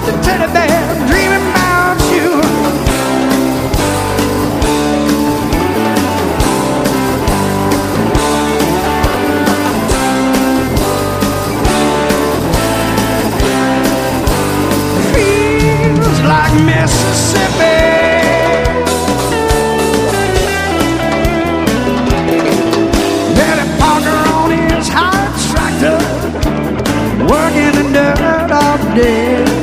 like a teddy bear dreaming about you. Feels like Mississippi. Daddy Parker on his high tractor, working the dirt all day.